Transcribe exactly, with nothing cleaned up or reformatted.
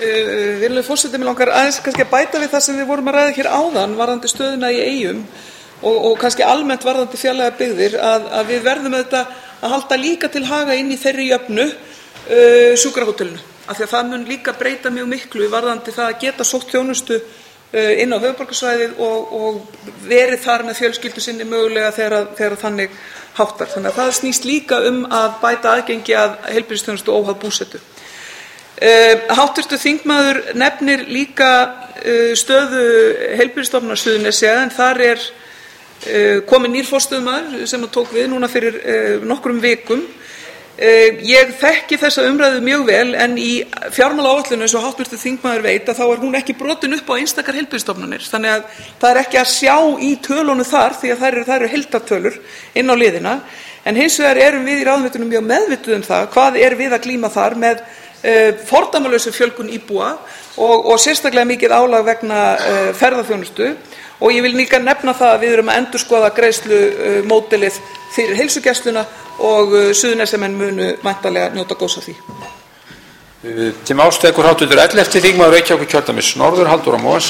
Virðulegur forseti, mig langar aðeins kannski að bæta við það sem við vorum að ræða hér áðan varðandi stöðuna í Eyjum og, og kannski almennt varðandi fjarlægar byggðir að, að við verðum auðvitað að halda líka til haga inn í þeirri jöfnu uh, sjúkrahótelinu, af því að það mun líka breyta mjög miklu varðandi það að geta sótt þjónustu uh, inn á höfuðborgarsvæðið og, og verið þar með fjölskyldu sinni mögulega þegar, þegar þannig háttar. Þannig að það snýst líka um að bæta aðgengi að heilbrigðisþjónustu óháð búsetu. Uh, Háttvirtur þingmaður nefnir líka uh, stöðu heilbrigðisstofnunar Suðurnesja en þar er uh, kominn nýr forstöðumaður sem að tók við núna fyrir uh, nokkrum vikum. Uh, ég þekki þessa umræðu mjög vel en í fjármálaáætlun eins og háttvirtur þingmaður veit að þá er hún ekki brotin upp á einstakar heilbrigðisstofnanir. Þannig að það er ekki að sjá í tölunum þar því að þær eru, þær eru heildartölur inn á liðina. En hins vegar erum við í ráðuneytinu mjög meðvituð um það hvað er við að glíma þar með Uh, fordæmalausu fjölgun íbúa og, og sérstaklega mikið álag vegna uh, ferðaþjónustu og ég vil líka nefna það að við erum að endurskoða greiðslumódelið uh, fyrir heilsugæsluna og uh, Suðurnesjamenn munu væntanlega njóta góðs af því. Uh, til máls tekur háttvirtur ellefti þingmaður Reykjavíkurkjördæmis norður Halldóra Mogensen.